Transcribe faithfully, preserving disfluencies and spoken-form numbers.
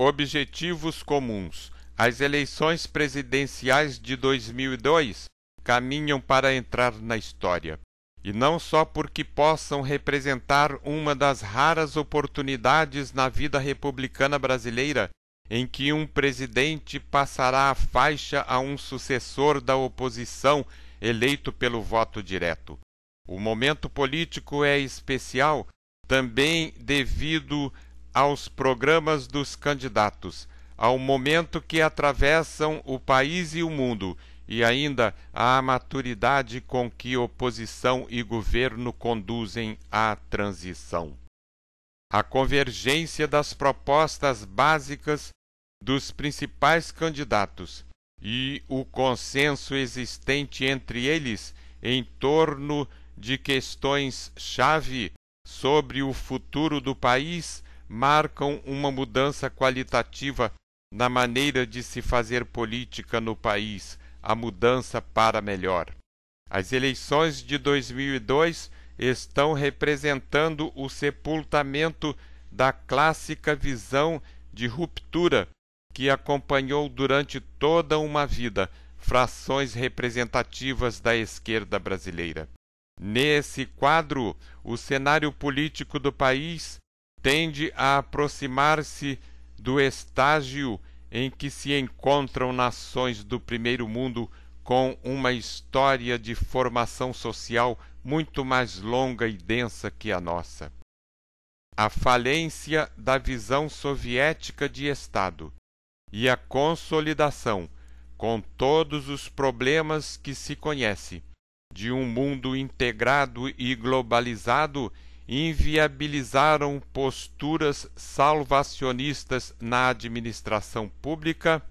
Objetivos comuns. As eleições presidenciais de dois mil e dois caminham para entrar na história. E não só porque possam representar uma das raras oportunidades na vida republicana brasileira em que um presidente passará a faixa a um sucessor da oposição eleito pelo voto direto. O momento político é especial também devido aos programas dos candidatos, ao momento que atravessam o país e o mundo, e ainda à maturidade com que oposição e governo conduzem a transição. A convergência das propostas básicas dos principais candidatos e o consenso existente entre eles em torno de questões-chave sobre o futuro do país marcam uma mudança qualitativa na maneira de se fazer política no país, a mudança para melhor. As eleições de dois mil e dois estão representando o sepultamento da clássica visão de ruptura que acompanhou durante toda uma vida frações representativas da esquerda brasileira. Nesse quadro, o cenário político do país tende a aproximar-se do estágio em que se encontram nações do primeiro mundo com uma história de formação social muito mais longa e densa que a nossa. A falência da visão soviética de Estado e a consolidação, com todos os problemas que se conhece, de um mundo integrado e globalizado, inviabilizaram posturas salvacionistas na administração pública